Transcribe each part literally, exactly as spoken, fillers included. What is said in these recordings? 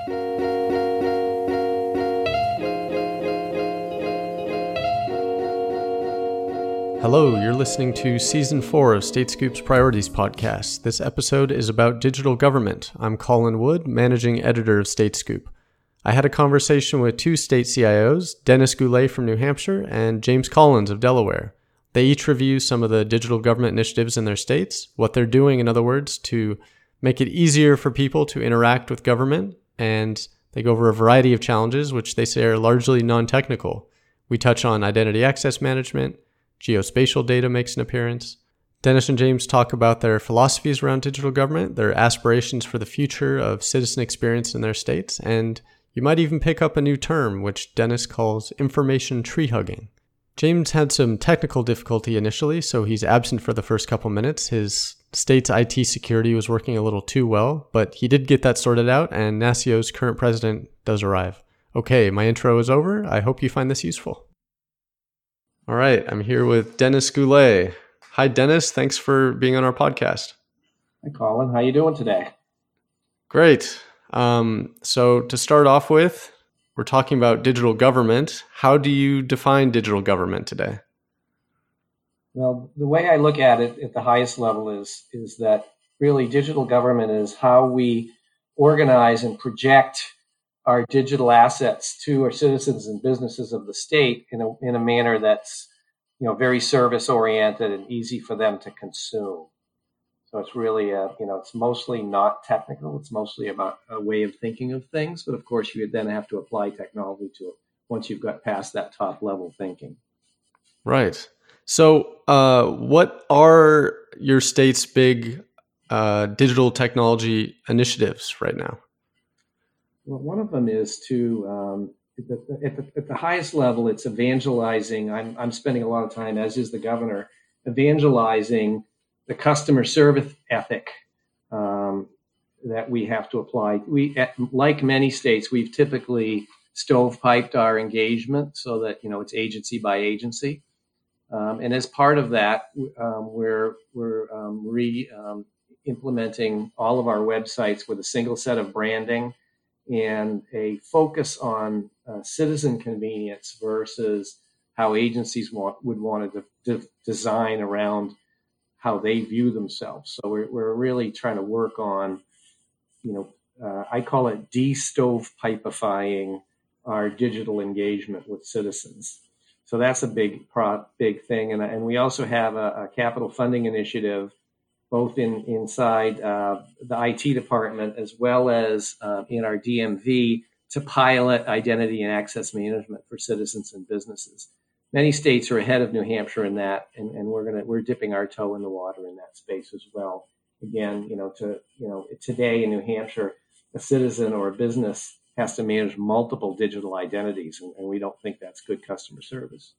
Hello, you're listening to Season four of Statescoop's Priorities Podcast. This episode is about digital government. I'm Colin Wood, Managing Editor of Statescoop. I had a conversation with two state C I Os, Dennis Goulet from New Hampshire and James Collins of Delaware. They each review some of the digital government initiatives in their states, what they're doing, in other words, to make it easier for people to interact with government, and they go over a variety of challenges, which they say are largely non-technical. We touch on identity access management. Geospatial data makes an appearance. Dennis and James talk about their philosophies around digital government, their aspirations for the future of citizen experience in their states, and you might even pick up a new term, which Dennis calls information tree hugging. James had some technical difficulty initially, so he's absent for the first couple minutes. His state's I T security was working a little too well, but he did get that sorted out, and NASCIO's current president does arrive. Okay, my intro is over. I hope you find this useful. All right, I'm here with Dennis Goulet. Hi, Dennis. Thanks for being on our podcast. Hi, Colin. How you doing today? Great. Um, so to start off with, we're talking about digital government. How do you define digital government today? Well, the way I look at it at the highest level is, is that really digital government is how we organize and project our digital assets to our citizens and businesses of the state in a in a manner that's, you know, very service oriented and easy for them to consume. So it's really a, you know, it's mostly not technical. It's mostly about a way of thinking of things, but of course you would then have to apply technology to it once you've got past that top level thinking. Right. So, uh, what are your state's big uh, digital technology initiatives right now? Well, one of them is to, um, at, the, at, the, at the highest level, it's evangelizing. I'm, I'm spending a lot of time, as is the governor, evangelizing the customer service ethic um, that we have to apply. We, at, like many states, we've typically stovepiped our engagement so that, you know, it's agency by agency. Um, and as part of that, um, we're, we're um, re um, implementing all of our websites with a single set of branding and a focus on uh, citizen convenience versus how agencies want, would want to de- de- design around how they view themselves. So we're, we're really trying to work on, you know, uh, I call it de-stovepipifying our digital engagement with citizens. So that's a big, pro- big thing. And, and we also have a, a capital funding initiative both in inside uh, the I T department as well as uh, in our D M V to pilot identity and access management for citizens and businesses. Many states are ahead of New Hampshire in that, and, and we're gonna we're dipping our toe in the water in that space as well. Again, you know, to you know, today in New Hampshire, a citizen or a business has to manage multiple digital identities, and, and we don't think that's good customer service.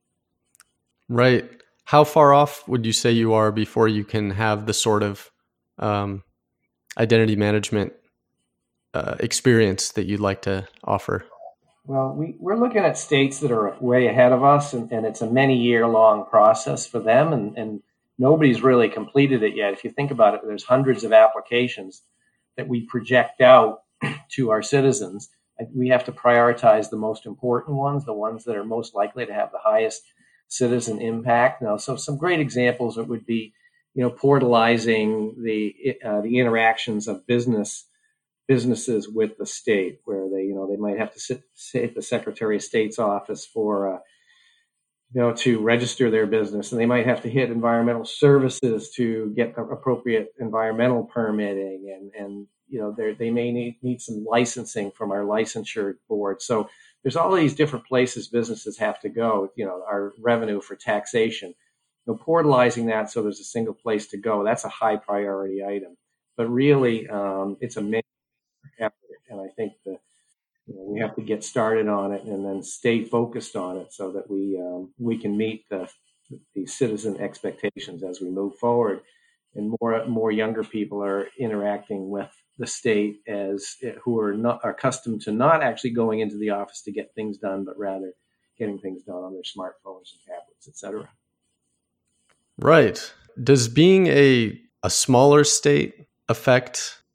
Right. How far off would you say you are before you can have the sort of um, identity management uh, experience that you'd like to offer? Well, we, we're looking at states that are way ahead of us, and, and it's a many year long process for them, and, and nobody's really completed it yet. If you think about it, there's hundreds of applications that we project out to our citizens. We have to prioritize the most important ones, the ones that are most likely to have the highest citizen impact. Now, so some great examples it would be, you know, portalizing the uh, the interactions of business businesses with the state, where they, you know, they might have to sit, sit at the Secretary of State's office for, uh, you know, to register their business, and they might have to hit environmental services to get appropriate environmental permitting, and and you know, they they may need need some licensing from our licensure board. So there's all these different places businesses have to go, you know, our revenue for taxation, you know, portalizing that so there's a single place to go. That's a high priority item. But really, um, it's a major effort. And I think that, you know, we have to get started on it and then stay focused on it so that we um, we can meet the, the citizen expectations as we move forward. And more more younger people are interacting with the state as who are not are accustomed to not actually going into the office to get things done, but rather getting things done on their smartphones and tablets, et cetera. Right. Does being a a smaller state affect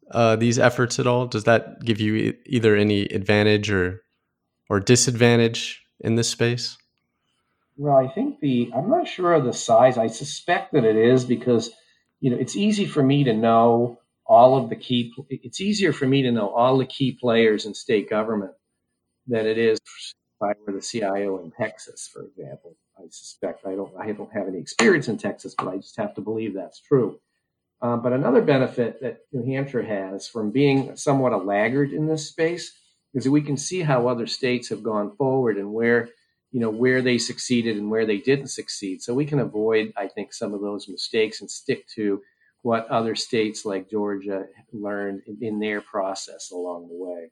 uh, these efforts at all? Does that give you e- either any advantage or or disadvantage in this space? Well, I think the, I'm not sure of the size. I suspect that it is because, you know, it's easy for me to know all of the key, it's easier for me to know all the key players in state government than it is if I were the C I O in Texas, for example. I suspect I don't, I don't have any experience in Texas, but I just have to believe that's true. Um, but another benefit that New Hampshire has from being somewhat a laggard in this space is that we can see how other states have gone forward and where, you know, where they succeeded and where they didn't succeed. So we can avoid, I think, some of those mistakes and stick to what other states like Georgia learned in, in their process along the way.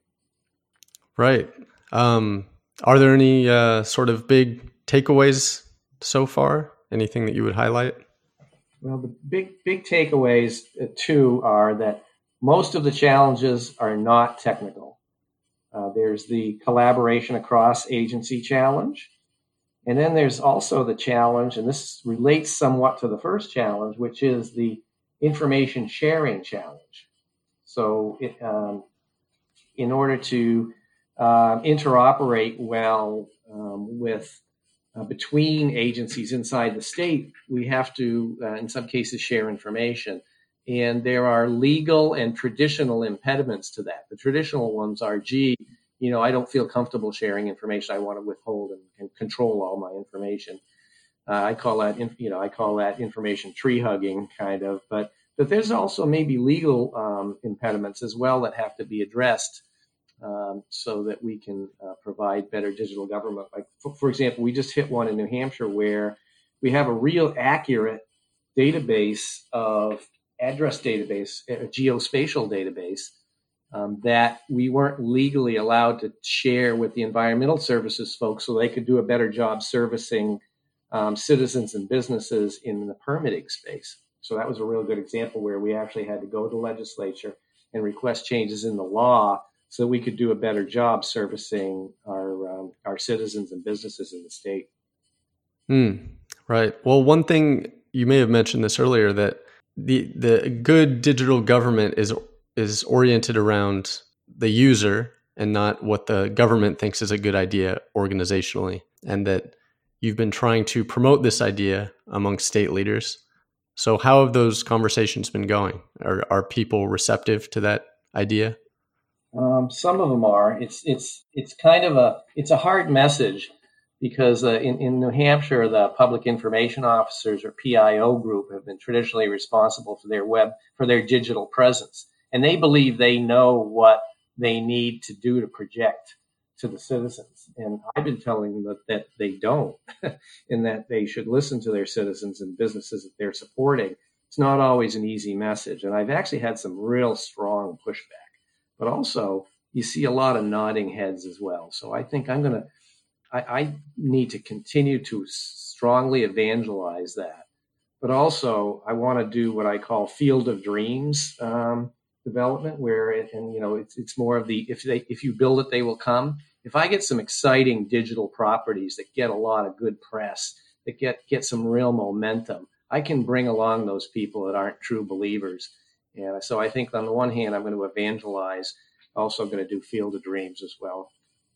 Right. Um, are there any uh, sort of big takeaways so far? Anything that you would highlight? Well, the big big takeaways uh, too are that most of the challenges are not technical. Uh, there's the collaboration across agency challenge. And then there's also the challenge, and this relates somewhat to the first challenge, which is the information sharing challenge. So it, um, in order to uh, interoperate well um, with uh, between agencies inside the state, we have to, uh, in some cases, share information. And there are legal and traditional impediments to that. The traditional ones are, gee, you know, I don't feel comfortable sharing information. I want to withhold and, and control all my information. Uh, I call that, you know, I call that information tree hugging kind of. But but there's also maybe legal um, impediments as well that have to be addressed um, so that we can uh, provide better digital government. Like, for, for example, we just hit one in New Hampshire where we have a real accurate database of address database, a geospatial database um, that we weren't legally allowed to share with the environmental services folks so they could do a better job servicing um, citizens and businesses in the permitting space. So that was a real good example where we actually had to go to the legislature and request changes in the law so that we could do a better job servicing our um, our citizens and businesses in the state. Mm, right. Well, one thing you may have mentioned this earlier, that the the good digital government is is oriented around the user and not what the government thinks is a good idea organizationally, and that you've been trying to promote this idea among state leaders. So how have those conversations been going? Are are people receptive to that idea? Um, some of them are. It's it's it's kind of a it's a hard message because uh, in in New Hampshire, the public information officers or P I O group have been traditionally responsible for their web for their digital presence, and they believe they know what they need to do to project to the citizens. And I've been telling them that, that they don't, and that they should listen to their citizens and businesses that they're supporting. It's not always an easy message, and I've actually had some real strong pushback. But also, you see a lot of nodding heads as well. So I think I'm going to, I need to continue to strongly evangelize that. But also, I want to do what I call field of dreams um, development, where it, and you know, it's it's more of the if they if you build it, they will come. If I get some exciting digital properties that get a lot of good press, that get get some real momentum, I can bring along those people that aren't true believers. And so I think on the one hand, I'm going to evangelize, also going to do field of dreams as well.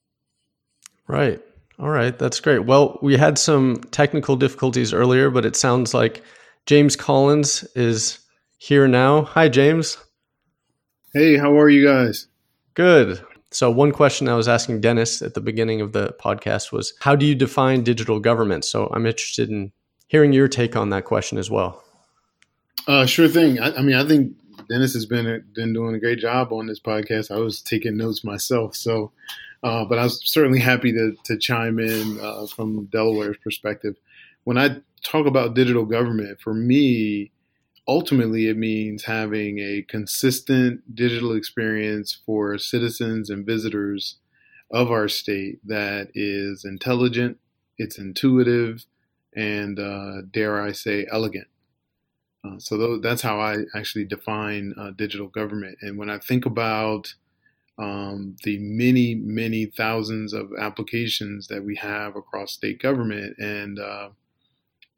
Right. All right. That's great. Well, we had some technical difficulties earlier, but it sounds like James Collins is here now. Hi, James. Hey, how are you guys? Good. So one question I was asking Dennis at the beginning of the podcast was, how do you define digital government? So I'm interested in hearing your take on that question as well. Uh, sure thing. I, I mean, I think Dennis has been been doing a great job on this podcast. I was taking notes myself, so uh, but I was certainly happy to to chime in uh, from Delaware's perspective. When I talk about digital government, for me, ultimately it means having a consistent digital experience for citizens and visitors of our state that is intelligent, it's intuitive, and uh, dare I say, elegant. Uh, so th- that's how I actually define uh, digital government. And when I think about um, the many, many thousands of applications that we have across state government, and uh,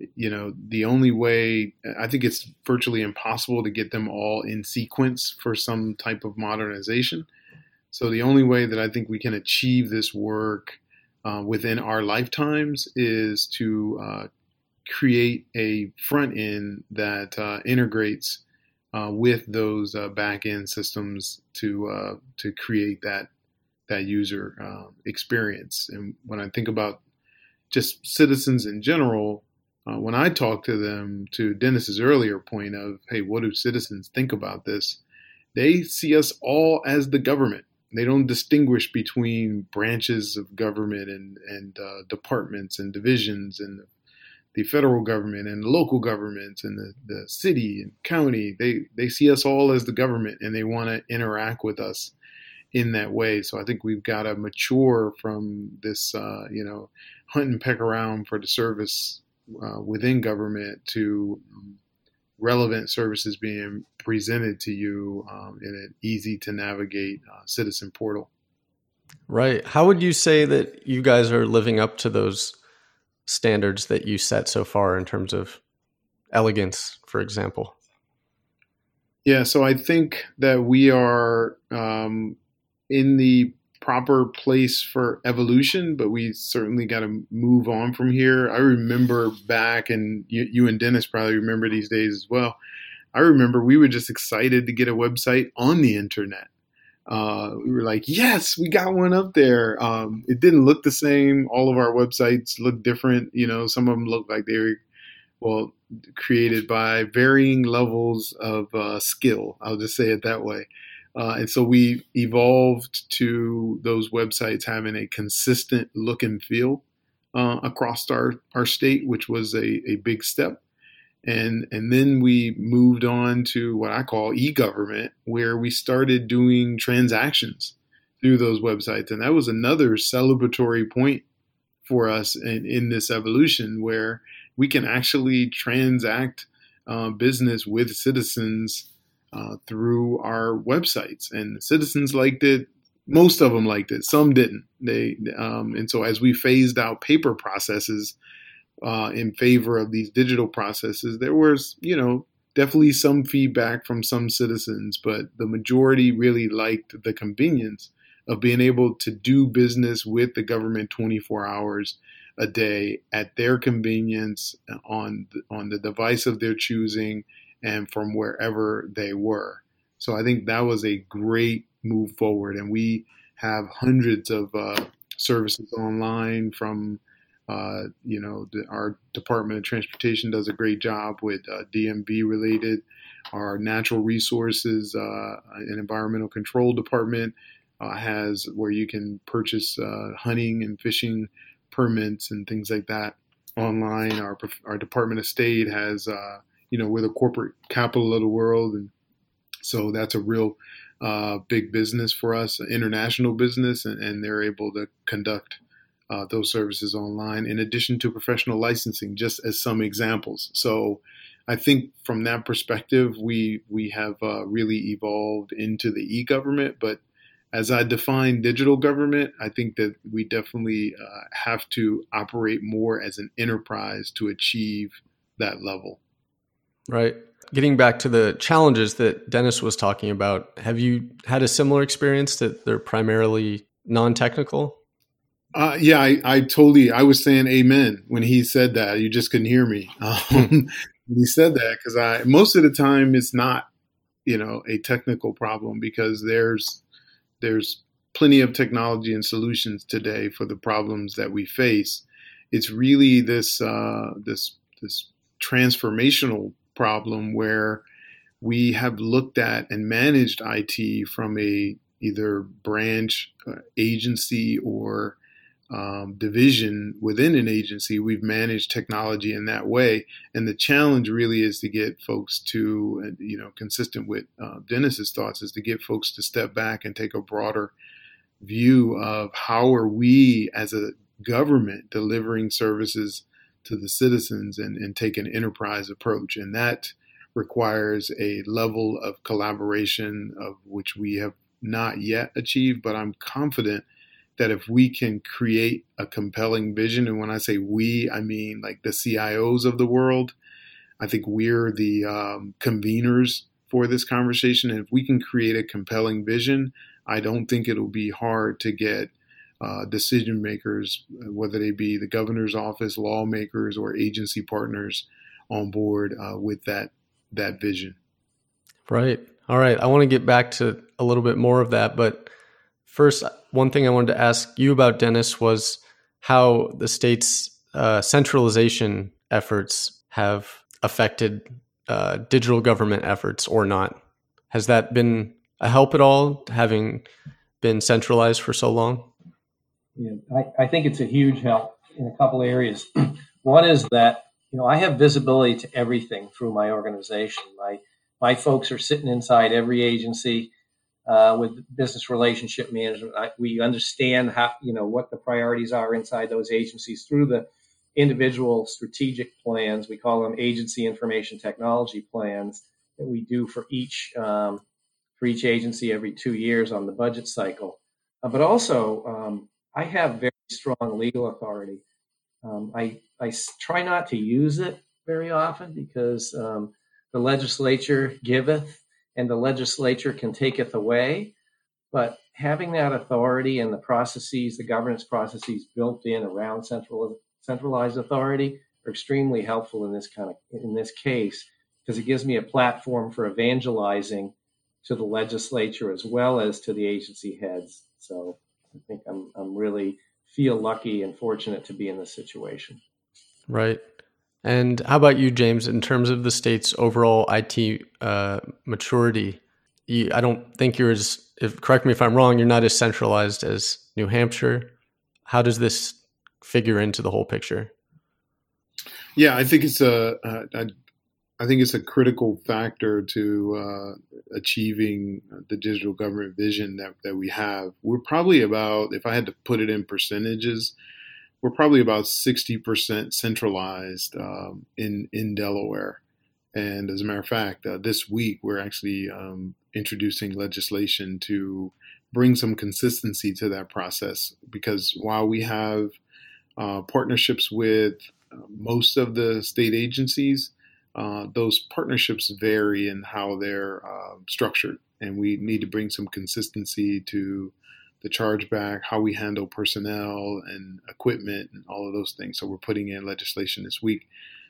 you know, the only way, I think it's virtually impossible to get them all in sequence for some type of modernization. So the only way that I think we can achieve this work uh, within our lifetimes is to uh, create a front end that uh, integrates uh, with those uh, back end systems to uh, to create that that user uh, experience. And when I think about just citizens in general, uh, when I talk to them, to Dennis's earlier point of, hey, what do citizens think about this? They see us all as the government. They don't distinguish between branches of government and, and uh, departments and divisions and the federal government and the local governments and the, the city and county. They, they see us all as the government, and they want to interact with us in that way. So I think we've got to mature from this, uh, you know, hunt and peck around for the service uh, within government to um, relevant services being presented to you um, in an easy to navigate uh, citizen portal. Right. How would you say that you guys are living up to those standards that you set so far in terms of elegance, for example? Yeah, so I think that we are um, in the proper place for evolution, but we certainly got to move on from here. I remember back, and you, you and Dennis probably remember these days as well. I remember we were just excited to get a website on the internet. Uh, we were like, yes, we got one up there. Um, it didn't look the same. All of our websites look different. You know, some of them look like they were, well, created by varying levels of uh, skill. I'll just say it that way. Uh, and so we evolved to those websites having a consistent look and feel uh, across our, our state, which was a, a big step. And and then we moved on to what I call e-government, where we started doing transactions through those websites. And that was another celebratory point for us in, in this evolution, where we can actually transact uh, business with citizens uh, through our websites. And the citizens liked it. Most of them liked it. Some didn't. They um, and so as we phased out paper processes Uh, in favor of these digital processes, there was, you know, definitely some feedback from some citizens, but the majority really liked the convenience of being able to do business with the government twenty-four hours a day at their convenience on on the device of their choosing and from wherever they were. So I think that was a great move forward, and we have hundreds of uh, services online from Uh, you know, the, our Department of Transportation does a great job with uh, D M V related. Our Natural Resources uh, and Environmental Control Department uh, has where you can purchase uh, hunting and fishing permits and things like that online. Our our Department of State has, uh, you know, we're the corporate capital of the world, and so that's a real uh, big business for us, international business, and, and they're able to conduct Uh, those services online, in addition to professional licensing, just as some examples. So I think from that perspective, we we have uh, really evolved into the e-government. But as I define digital government, I think that we definitely uh, have to operate more as an enterprise to achieve that level. Right. Getting back to the challenges that Dennis was talking about, have you had a similar experience that they're primarily non-technical? Uh, yeah, I, I totally, I was saying amen when he said that. You just couldn't hear me. Um, when he said that, because I, most of the time it's not, you know, a technical problem, because there's, there's plenty of technology and solutions today for the problems that we face. It's really this, uh, this, this transformational problem where we have looked at and managed I T from a either branch, uh, agency, or Um, division within an agency. We've managed technology in that way, and the challenge really is to get folks to, you know, consistent with uh, Dennis's thoughts, is to get folks to step back and take a broader view of how are we as a government delivering services to the citizens, and, and take an enterprise approach. And that requires a level of collaboration of which we have not yet achieved, but I'm confident that if we can create a compelling vision, and when I say we, I mean like the C I Os of the world, I think we're the um, conveners for this conversation. And if we can create a compelling vision, I don't think it'll be hard to get uh, decision makers, whether they be the governor's office, lawmakers, or agency partners on board uh, with that that vision. Right. All right. I want to get back to a little bit more of that. But first, one thing I wanted to ask you about, Dennis, was how the state's uh, centralization efforts have affected uh, digital government efforts or not. Has that been a help at all, having been centralized for so long? Yeah, I, I think it's a huge help in a couple areas. One is that, you know, I have visibility to everything through my organization. My my folks are sitting inside every agency uh, with business relationship management. I, we understand how, you know, what the priorities are inside those agencies through the individual strategic plans. We call them agency information technology plans that we do for each um, for each agency every two years on the budget cycle. Uh, but also, um, I have very strong legal authority. Um, I, I s- try not to use it very often because um, the legislature giveth and the legislature can taketh away. But having that authority and the processes, the governance processes built in around central, centralized authority are extremely helpful in this kind of in this case, because it gives me a platform for evangelizing to the legislature as well as to the agency heads. So I think I'm I'm really feel lucky and fortunate to be in this situation. Right. And how about you, James, in terms of the state's overall I T uh, maturity? You, I don't think you're as, if, correct me if I'm wrong, you're not as centralized as New Hampshire. How does this figure into the whole picture? Yeah, I think it's a, uh, I, I think it's a critical factor to uh, achieving the digital government vision that, that we have. We're probably about, if I had to put it in percentages, we're probably about sixty percent centralized um, in, in Delaware. And as a matter of fact, uh, this week we're actually um, introducing legislation to bring some consistency to that process. Because while we have uh, partnerships with uh, most of the state agencies, uh, those partnerships vary in how they're uh, structured. And we need to bring some consistency to the chargeback, how we handle personnel and equipment and all of those things. So we're putting in legislation this week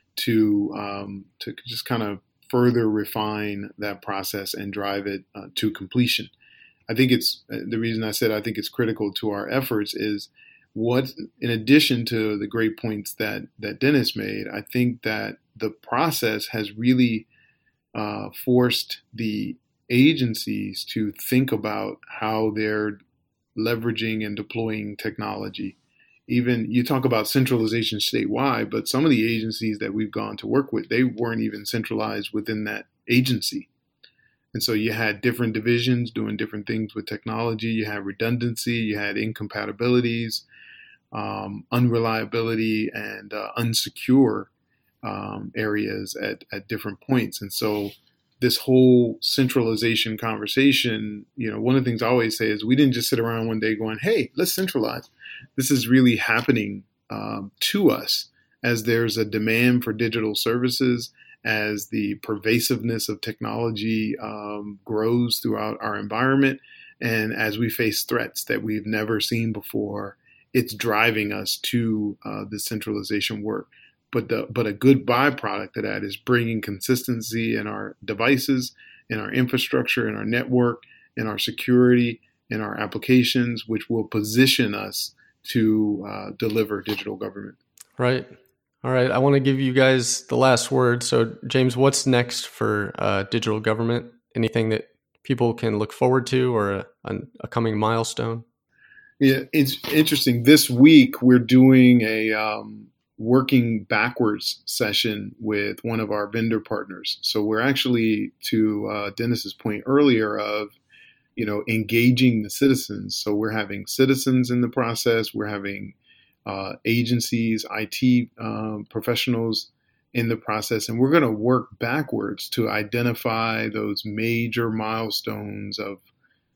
to um, to just kind of further refine that process and drive it uh, to completion. I think it's the reason I said I think it's critical to our efforts is what, in addition to the great points that that Dennis made, I think that the process has really uh, forced the agencies to think about how they're leveraging and deploying technology. Even you talk about centralization statewide, but some of the agencies that we've gone to work with, they weren't even centralized within that agency. And so you had different divisions doing different things with technology. You had redundancy, you had incompatibilities, um, unreliability, and uh, unsecure um, areas at, at different points. And so this whole centralization conversation, you know, one of the things I always say is we didn't just sit around one day going, hey, let's centralize. This is really happening um, to us as there's a demand for digital services, as the pervasiveness of technology um, grows throughout our environment, and as we face threats that we've never seen before, it's driving us to uh, the centralization work. But the but a good byproduct of that is bringing consistency in our devices, in our infrastructure, in our network, in our security, in our applications, which will position us to uh, deliver digital government. Right. All right. I want to give you guys the last word. So, James, what's next for uh, digital government? Anything that people can look forward to, or a, a, a coming milestone? Yeah, it's interesting. This week we're doing a um, working backwards session with one of our vendor partners. So we're actually, to uh, Dennis's point earlier of, you know, engaging the citizens. So we're having citizens in the process. We're having uh, agencies, I T um, professionals in the process, and we're going to work backwards to identify those major milestones of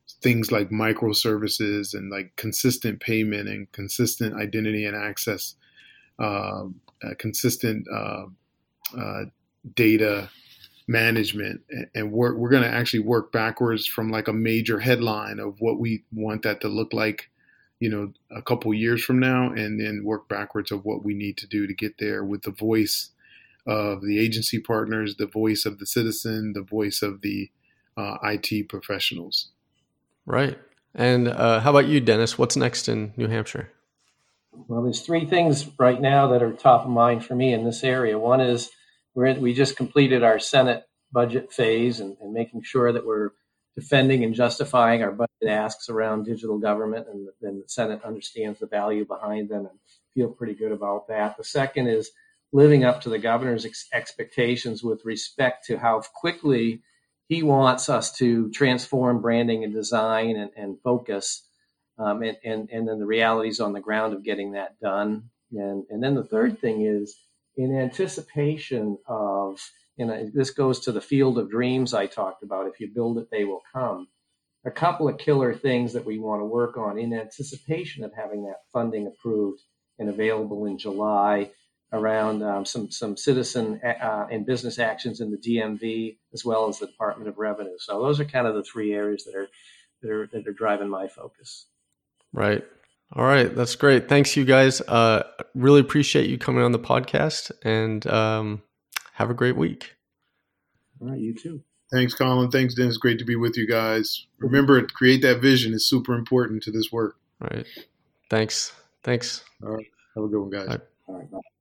things like microservices and like consistent payment and consistent identity and access, uh, uh, consistent uh, uh, data management, and, and work, we're going to actually work backwards from like a major headline of what we want that to look like, you know, a couple years from now, and then work backwards of what we need to do to get there with the voice of the agency partners, the voice of the citizen, the voice of the uh, I T professionals. Right. And uh, how about you, Dennis? What's next in New Hampshire? Well, there's three things right now that are top of mind for me in this area. One is we're in, we just completed our Senate budget phase and, and making sure that we're defending and justifying our budget asks around digital government, and then the Senate understands the value behind them and feel pretty good about that. The second is living up to the governor's ex- expectations with respect to how quickly he wants us to transform branding and design and, and focus, um, and, and, and then the realities on the ground of getting that done. And, and then the third thing is in anticipation of, and this goes to the field of dreams I talked about, if you build it, they will come. A couple of killer things that we want to work on in anticipation of having that funding approved and available in July around um, some some citizen uh, and business actions in the D M V as well as the Department of Revenue. So those are kind of the three areas that are that are that are driving my focus. Right. All right. That's great. Thanks, you guys. Uh, really appreciate you coming on the podcast, and um, have a great week. All right. You too. Thanks, Colin. Thanks, Dennis. Great to be with you guys. Remember, create that vision is super important to this work. Right. Thanks. Thanks. All right. Have a good one, guys. Bye. All right. Bye.